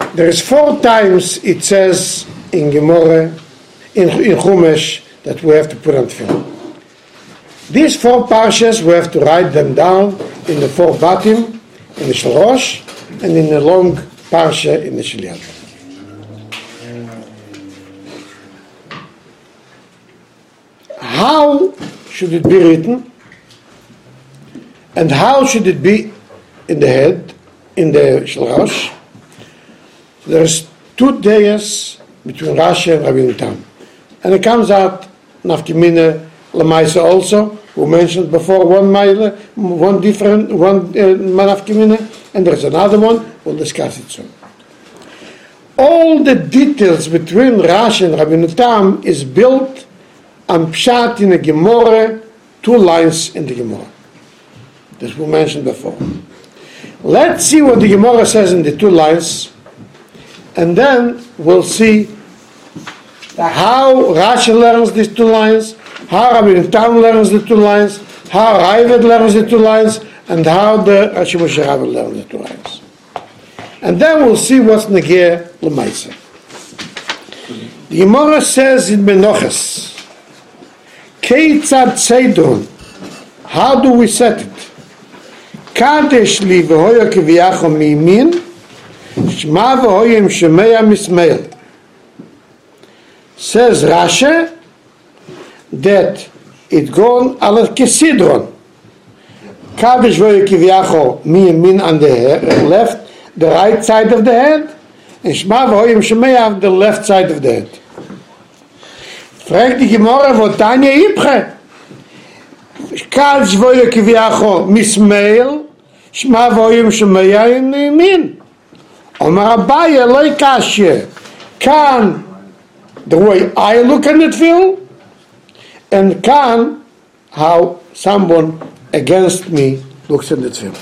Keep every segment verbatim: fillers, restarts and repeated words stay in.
There is four times it says in Gemara, in, in Chumash, that we have to put on tefillin. These four parshas, we have to write them down in the four batim, in the Shel Rosh, and in the long parsha in the Shel Yad. How should it be written? And how should it be in the head, in the Shel Rosh? There's two days between Rashi and Rabbeinu Tam. And it comes out Nafkimine Lamaisa also, who mentioned before one mile, one different, one uh, Nafkimine, and there's another one, we'll discuss it soon. All the details between Rashi and Rabbeinu Tam is built on Pshat in the Gemara, two lines in the Gemara. This we mentioned before. Let's see what the Gemara says in the two lines, and then we'll see how Rashi learns these two lines, how Rabbeinu Tam learns the two lines, how Raavad learns the two lines, and how the Rashi Moshe Rabbe learns the two lines. And then we'll see what's Negeh L'maisa. The Gemara says in Menachos, Keitzad Seidron, how do we set it? Kadesh li v'hoya k'viyacho mi'min, shma v'hoya m'shemeya mismeil. Says Rashi that it gone al kesidron. Kadesh v'hoya k'viyacho mi'min on the left, the right side of the head, and shma v'hoya m'shemeya on the left side of the head. Fragt die Gemara, wo Tanya Ipche? Kadesh v'hoya k'viyacho mismeil, shma v'hoya m'shemeya mi'min. Omar Abaye loy kashye. Kan the way I look at it feel, and kan how someone against me looks at it feel.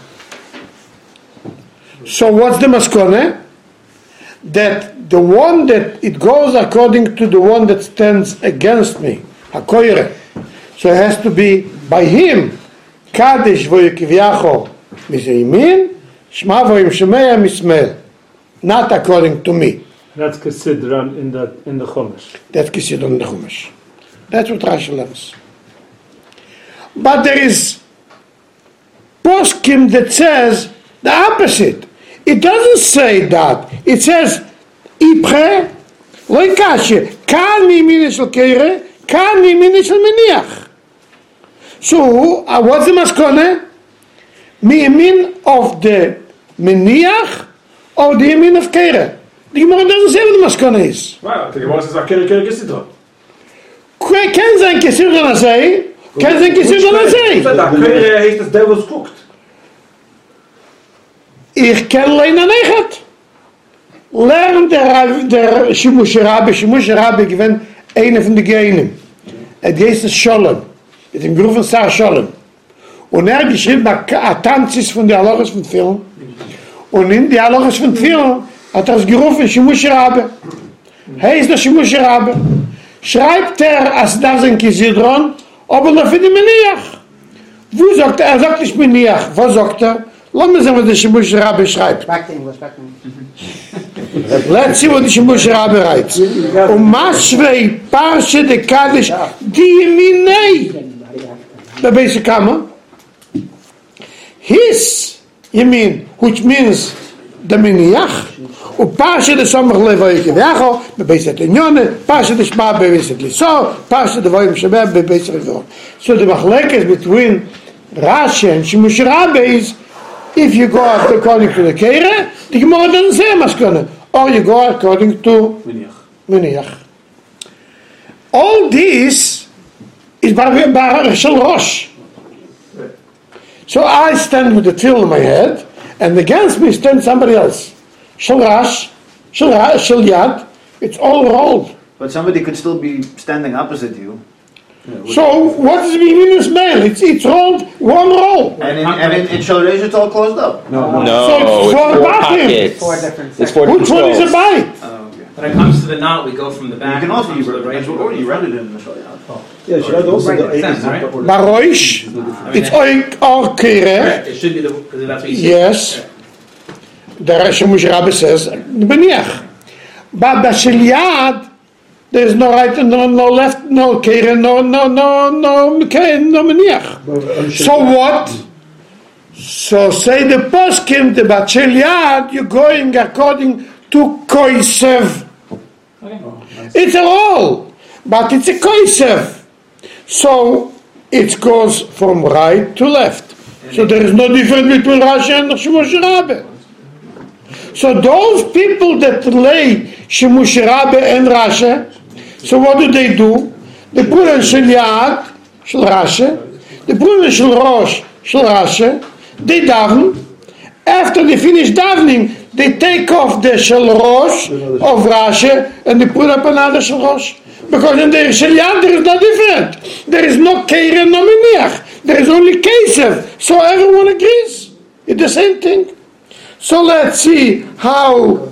So what's the maskone? That the one that it goes according to the one that stands against me, hakoyre. So it has to be by him. Kadesh v'yekivyacho miseyimin, shma v'yimshemeya mismel. Not according to me. That's Kesidron in the in the Chumash. That's Kesidron in the Chumash. That's what Rashi learns. But there is poskim that says the opposite. It doesn't say that. It says Ipre loy kashe kan mimin shel keire kan mimin shel meniach. So uh, what's the maskone? Mimin of the meniach or the yamin of keire. The Gemara doesn't say what the maskone is. Right, the Gemara says keire keire kesidron. Ken zijn kesidron azay? Ken zijn kesidron azay? Da keire heeft het devils cooked. Ich ken alleen aan eiget. Lern der, der Shimush Rabbe, Shimush Rabbe gewinnt eine von den Genen. Er heißt es Sholem. Mit dem Groove von Sar Sholem. Und er geschrieben ein Tanzis von der Halachas von Film. Und in die Halachas von Film hat er es gerufen Shimush Rabbe. Er ist der Shimush Rabbe. Schreibt er, als das ein Kesidron, aber noch für die Meniach. Wo sagt er? Er sagt nicht Meniach. Wo sagt er? Lass me sehen, was der Shimush Rabbe schreibt. Back to English, back to English. Let's see what the Shimush Rabbe writes. Um Mashvei Parshe de Kadesh Diyeminei. The basic comma. His Yemin, which means the Miniach. U Parshe de Somach Levoyik Yacho, the basic Lenyone, Parshe de Shma Bevisit Liso, Parshe de Voyim Shebeb Bevisit Liso. So the machlekes between Rashi and Shimush Rabbe is, if you go according to the Keire, the Gemara doesn't say maskone. Or you go according to Meniach. All this is Bar Shel Rosh. So I stand with the tefillin in my head, and against me stands somebody else. Shel Rosh, Shel Rosh, Shel Yad, it's all rolled. But somebody could still be standing opposite you. Yeah, so what does it mean in Ismail? It's it's rolled one roll. And in, and in, in Shel Rosh it's all closed up. No, no. No, So it's it's four four batim. pockets. Four different It's four Which one is a controls. bite? Oh, okay. When it comes to the knot, we go from the back. You can also comes use to the right. the order you read it in the Shel Rosh. Yeah, should I also Right, the makes sense, right? Baroish, I mean, it's that- all all Keire. Correct. It should be the because that's what you said. Yes. the Rashi Moshe Rabbe says, Beniach. But Bashel Yad, there is no right, no, no left, no Keren, no, no, no, no, no Meniach. So what? So say the poskim, the Bashel Yad, you're going according to Koisev. It's a roll, but it's a Koisev. So it goes from right to left. So there is no difference between Rashi and Moshe Rabbe. So those people that lay Moshe Rabbe and Rashi, so what do they do? They put on Shel Yad, Shel Rashi, they put on Shel Rosh, Shel Rashi, they daven. After they finish davening, they take off the Shel Rosh of Rashi and they put up another Shel Rosh. Because in the Shel Yad there is no different. There is no Keren, no Meniach. There is only Kesev. So everyone agrees. It's the same thing. So let's see how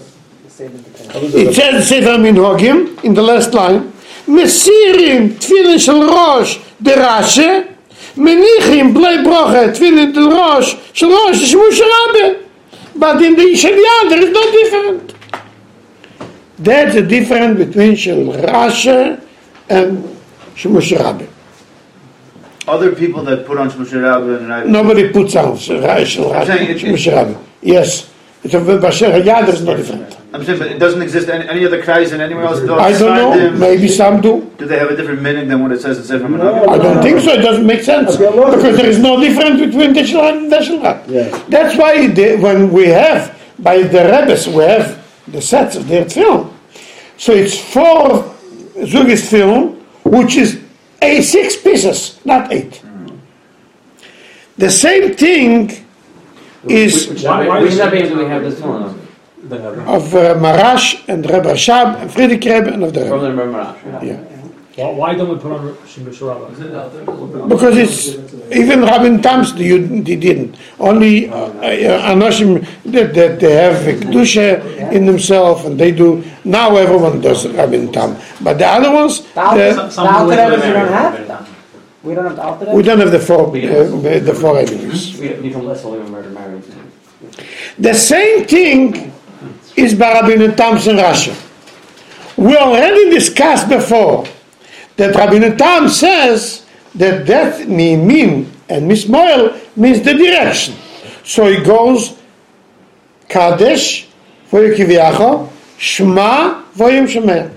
it says Sefer Minhagim in the last line. Mesirim Tfilin Shel Rosh de Rashi, Menichim Blei Broche Tfilin del Rosh Shel Rosh de Moshe Rabbe. But in the Shel Yad there is no different. That's the difference between Shel Rashi and Moshe Rabbe. Other people that put on Moshe Rabbe and I. Nobody puts on Shel Rashi, Moshe Rabbe. Yes, it's a Bashel Yad. There's no different. I'm saying, but it doesn't exist any, any other Kreis and anywhere else. I don't know. Them. Maybe some do. Do they have a different meaning than what it says in Sefer No, Menachim? I don't think so. It doesn't make sense because there is no difference between the Shel and the Shel Rab. Yeah. That's why the, when we have by the Rebbes, we have the sets of their film. So it's four Zugis film, which is a six pieces, not eight. The same thing is Why, why Which is Rebbe do we have this one of? of uh, Marash and Rebbe Rashab and Friedrich Rebbe and of the From Rebbe. the Marash. Yeah. why, why don't we put on Moshe Rabbe? Because it's even Rabin Tams you they didn't only uh, uh, Anoshim that, that they have Kedusha in themselves and they do now everyone does Rabin Tam, but the other ones The Alter the, Some the Alter people Rebbe we marry don't have? Rebbe. We don't have the Alter we Rebbe? don't have the four uh, the four enemies. We we don't list only murder marriage. The same thing is by Rabbeinu Tam's and Rashi. We already discussed before that Rabbeinu Tam says that that Mimin and Mismoel means the direction. So he goes Kadesh, Voyekiviacho, Shema, Voyim Shemeh.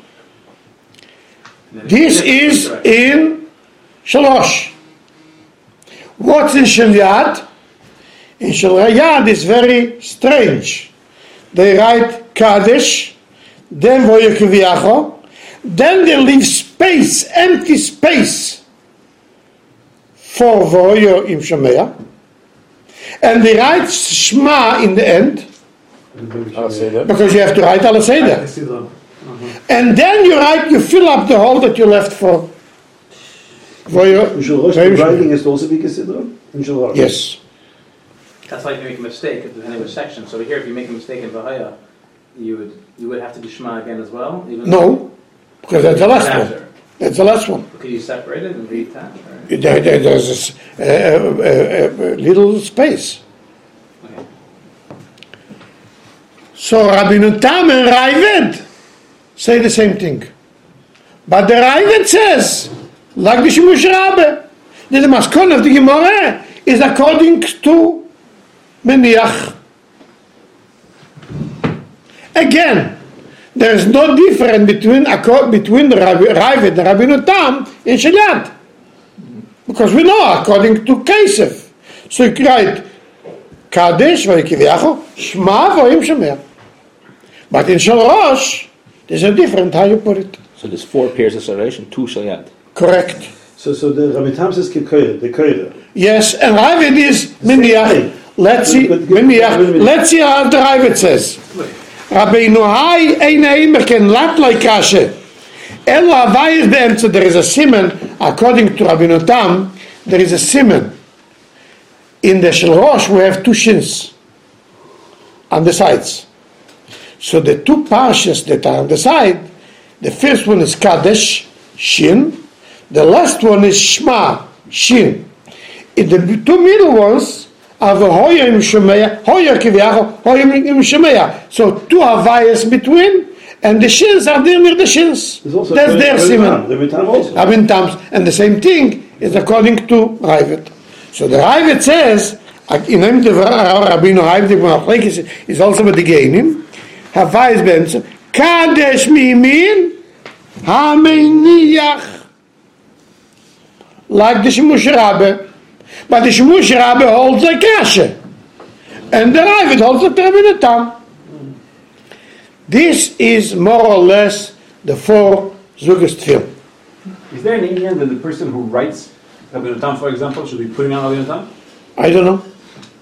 This is in Shalosh. What's in Shel Yad? In Shel Yad is very strange. They write Kadesh, then Voyekiviacho, then they leave space, empty space for Voyo Im Shemea, and they write Shema in the end, because you have to write Al Seder. And then you write, you fill up the hole that you left for Voyo In Shel Rosh, the writing is also be considered in Shel Rosh. Yes. That's like you make a mistake at the end of a section. So here, if you make a mistake in Vahaya, you would you would have to do Shema again as well? Even No, because that's the last After. one. That's the last one. Could you separate it and read that? Or? There, there, there's a, a, a, a little space. Okay. So Rabbeinu Tam and Raavad say the same thing. But the Raavad says, like the Moshe Rabbe, that the maskon of the Gemara is according to Meniach. Again, there is no difference between between the Raavad and Rabbeinu Tam in Shel Yad. Because we know according to Kesef. So you write Kadesh Vayikiviacho, Shema Voyim Shemeh. But in Shel Rosh, there's a different how you put it. So there's four pairs of salvation, two Shel Yad. Correct. So, so the Rabbi Tam says Kekoyer, the Koyer. Yes, and Raavad is Miniach. Let's see, But- but- Miniach. Let's see how the Raavad says. Rabbeinu Hai ein Eimer ken lat like Kashe. Elo Havayis be'emtza, there is a siman, according to Rabbeinu Tam, there is a siman. In the Shel Rosh, we have two shins on the sides. So the two parshas that are on the side, the first one is Kadesh, Shin. The last one is Shema, Shin. In the two middle ones aber hoyer im Shemeya, hoyer kivyach, hoyer im Shemeya. So two havayas between, and the shins are there near the shins. There's also That's Kohen- their Kohen simon. Tam. Rabbi Tam also. Rabbi Tam's, and the same thing is according to Ravid. So the Ravid says, in him the Rabbeinu Ravid is, is also with the Geinim, havayas benzo, kadesh mimin, hameniach. Like the Shemush Rabbe. But the Shemush Rabbe holds like Rashi. And the Ravid holds like Rabbeinu Tam. This is more or less the four Zugas Tefillah. Is there an Indian that the person who writes Rabbeinu Tam, for example, should be putting on Rabbeinu Tam? I don't know.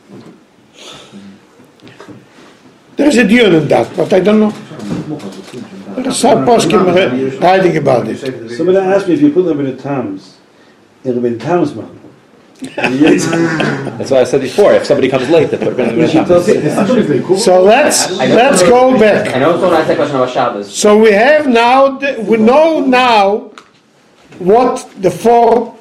There is a deal in that, but I don't know. There is some poskim writing about it. Somebody asked me if you put Rabbi Tam's in Rabbi Tam's man. That's why I said before, if somebody comes late, they put Rabbeinu Tam. So let's let's go back. I know it's not ask that question about Shabbos. So we have now, the, we know now what the four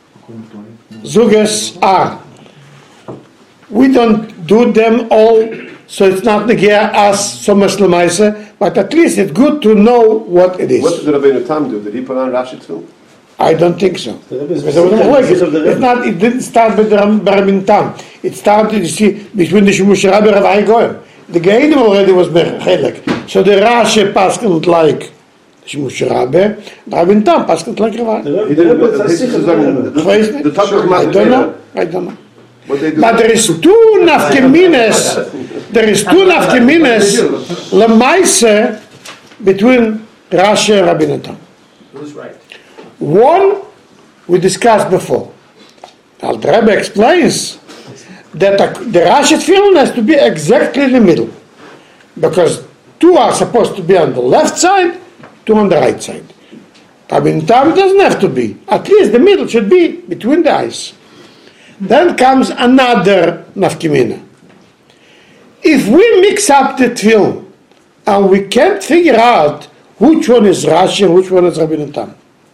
Zugas are. We don't do them all, so it's not negia us so much lemaisa, but at least it's good to know what it is. What did Rabbeinu Tam do? Did he put on Rashi too? I don't think so. The Rebbe is Because it was not like it. because of the It's Rebbe. not, it didn't start with the Rabbeinu Tam. It started, you see, between the Shemush Rabbe and Rabbi Goyim. The Geinim already was Mechelek. So the Rashi paskened like Shemush Rabbe, Rabbeinu Tam paskened like Rabbi. The Rebbe- He the did, Rebbe but is a his sikh is of the on Rebbe. the- Weiß the nicht. top of my I don't know. I don't know. What they do? But there is two nafkemines. There is two nafkemines lemaise between Rashi and Rabbeinu Tam. Who's right? One we discussed before. Now the Rebbe explains that the Rashi Tefillin has to be exactly in the middle, because two are supposed to be on the left side, two on the right side. Rabbeinu Tam doesn't have to be. At least the middle should be between the eyes. Then comes another nafkemina. If we mix up the tefillin and we can't figure out which one is Rashi and which one is Rabbeinu Tam,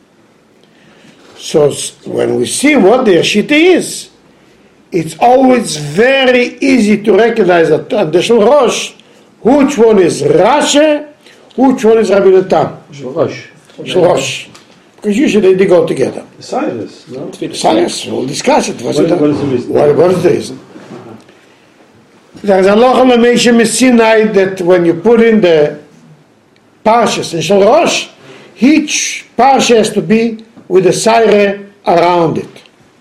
so when we see what the Yeshita is, it's always very easy to recognize that on the Shul Rosh which one is Rashi, which one is Rabbeinu Tam. Rosh. Shul Rosh. Because usually they go together. Cyrus, no? Science, we'll discuss it. What's What- it- what is the reason? What, what is the reason? There is a law on the Meshach Sinai that when you put in the parshas in Shul Rosh, each parsha has to be with a sire around it.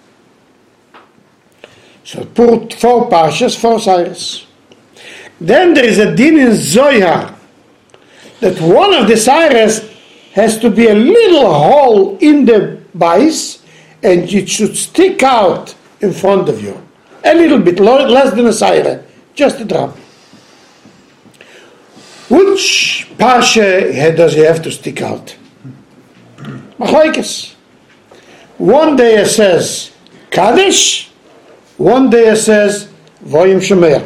So put four parshas, four sires. Then there is a din in Zohar that one of the sires has to be a little hole in the base, and it should stick out in front of you. A little bit, lo- less than a sire, just a drop. Which parsha he- does he have to stick out? Machlokes. One day it says Kaddish, one day it says Voyim Shemeah.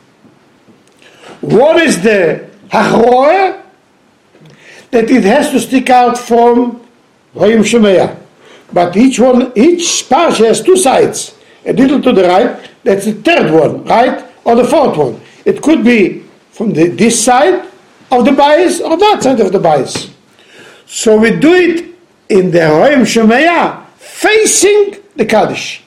What is the hachroa? That it has to stick out from Voyim Shemeah. But each one, each parsha has two sides. A little to the right, that's the third one, right? Or the fourth one. It could be from the, this side of the bias or that side of the bias. So we do it in the Voyim Shemeah, facing the Kaddish.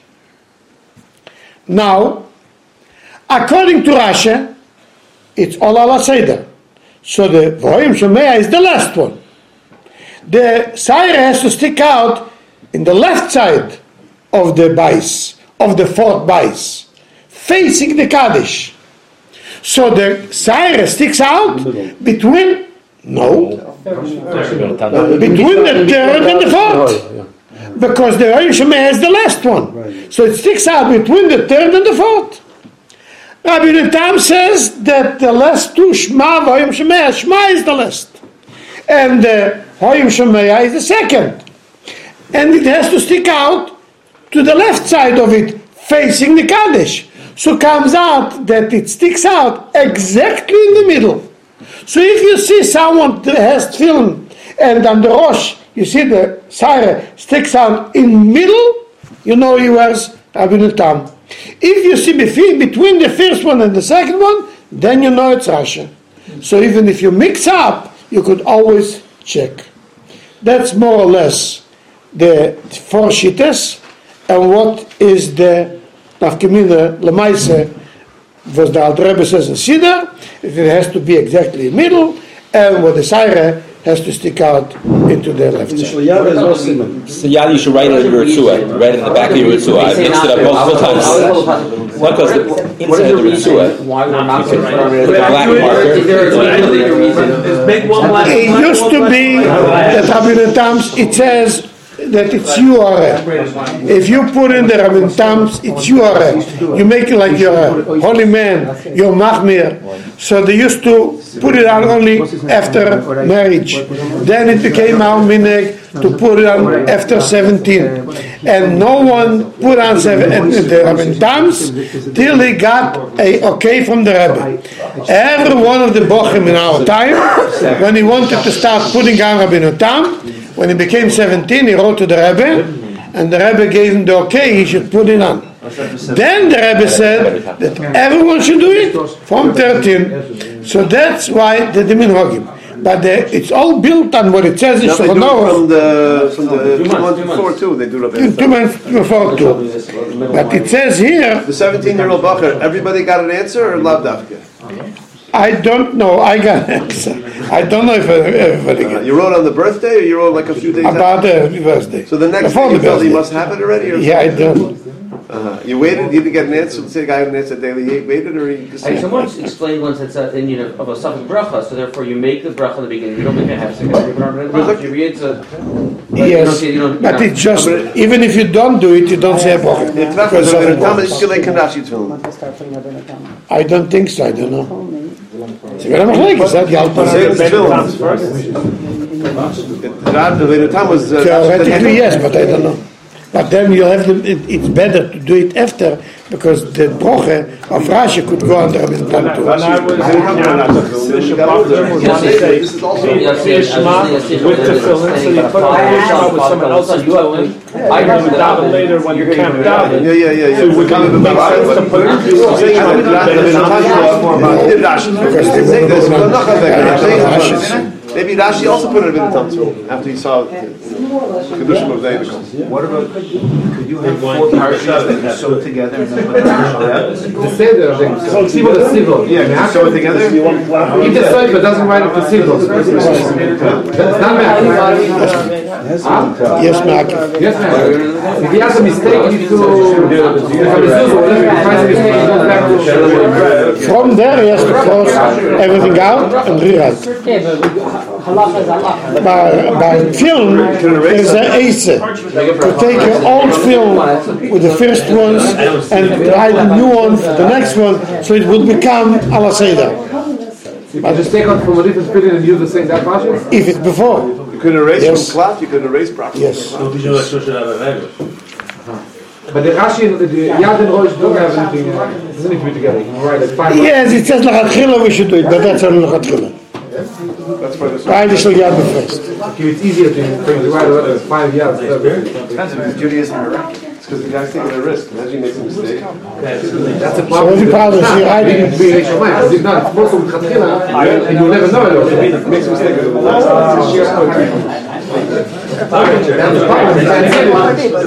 Now, according to Rashi, it's all ala seder. So the Voyim Shemeah is the last one. The sire has to stick out in the left side of the bais, of the fourth bais, facing the Kaddish. So the sire sticks out between, no, Rabbeinu Tam. between the third and the fourth. Because the Voyim Shemeah is the last one. Right. So it sticks out between the third and the fourth. Rabbeinu Tam says that the last two Shema, Voyim Shemeah, Shema is the last. And the Voyim Shemeah is the second. And it has to stick out to the left side of it, facing the Kaddish. So comes out that it sticks out exactly in the middle. So if you see someone that has tefillin and on the Rosh, you see the sire sticks out in middle, you know he wears Rabbeinu Tam. If you see befe- between the first one and the second one, then you know it's Rashi. So even if you mix up, you could always check. That's more or less the four shitas, and what is the nafkamina lemaise, was the Alter Rebbe says in Siddur, if it has to be exactly in the middle, and what the Saira has to stick out into the left The side. Shliach is no simon. So yeah, you should write it in your Ritzua. Write it in the back of your Ritzua. I've mixed it up multiple times. One, because the What inside is of the the reason Ritzua, why we're not you going can to put a black marker. Is there a particular reason? Just make one black. It used to be that Rabbi Tams, it says that it's U R L. If you put in the Rabbi Tams, it's U R L. You make it like you're a holy man, you're Machmir. So they used to put it on only after marriage. Then it became our minhag to put it on after seventeen. And no one put on seven, the Rabbi Tams till he got a okay from the Rebbe. Every one of the Bochim in our time, when he wanted to start putting on Rabbi Tam, when he became seventeen, he wrote to the Rebbe, and the Rebbe gave him the okay, he should put it on. Then the Rebbe said that everyone should do it from thirteen. So that's why the minhagim. But the, it's all built on what it says in Now they do it Shulchan Aruch. from the from the Two two months, months two before months. too. They do Two, Rabbeinu two Tam. months before two. But it says here, The seventeen-year-old bacher. Everybody got an answer or lav dafka? I don't know, I got an answer. I don't know if everybody Uh, got it. you wrote on the birthday, or you wrote like a few days About after? the birthday. So the next Before day you the felt he birthday. must have it already, or Yeah, I don't. uh-huh. You waited. You didn't get an answer. Let's say the guy had an answer daily. He waited, or he just. And someone explained once it's a in you know of a suffix bracha, so therefore you make the bracha in the beginning. You don't make a half second. You put on it. You read it. But you don't Yes, see- you don't- but you it's just, even if you don't do it, you don't say a bracha. It's not Because of Rabbeinu it. Tam. It's like Kanashi Tefillin. I don't think so, I don't know. Ze willen nog lekker, zeg je altijd. Say it's Tefillin. Rabbeinu Tam was. uh, Theoretically, yes, but I don't know. But then you have the, it, it's better to do it after, because the broche of Rashi could go on the Rabbi Tam too. When I was This is also. Yeah, see, Shema I was saying, with tefillin, so you put on the Shema with someone else's tefillin. I I remember remember that daven later when you can't daven. Yeah, yeah, yeah, yeah. So would it make sense to put it? I'm saying I'm did Rashi. Say this, but not I'm saying maybe Rashi also put it in the Tam tefillin after he saw Kedushim of Zayin. What about, could you have four parachutes that you sew together and then put them on? The seder thing. So Sivo the Sivo. Yeah, can you sew it together? He just said, but doesn't write it to Sivo. That's not bad. Yes, Mark. Yes, man. If he has a mistake, he needs to have a zuzah, whatever. If he finds a mistake, he goes back to From there he has to cross everything out and rewrite. By, by film, there's an ace. To take your old film with the first ones and write a new one for the next one, so it would become ala seder. I just take out from a different spirit and use the same that version. If it's before, You could erase Yes. from cloth, you could erase properly. yes. But the Rashi and the Yad and Rosh don't have anything, uh, doesn't need to be together. You can write it five. Yes, it says Lachatchila we should do it, but that's only Lachatchila. That's for this. Write the Shal Yad first. Okay, it's easier to to write it five yards. Depends if it's Judaism or not. It's because the guy's taking a risk. Imagine he makes a mistake. That's a So problem. every problem is you're writing It's being Reish Hamayim. Because if not, it's most of L'chatchila, and you'll never know it. Makes a mistake. That's the problem.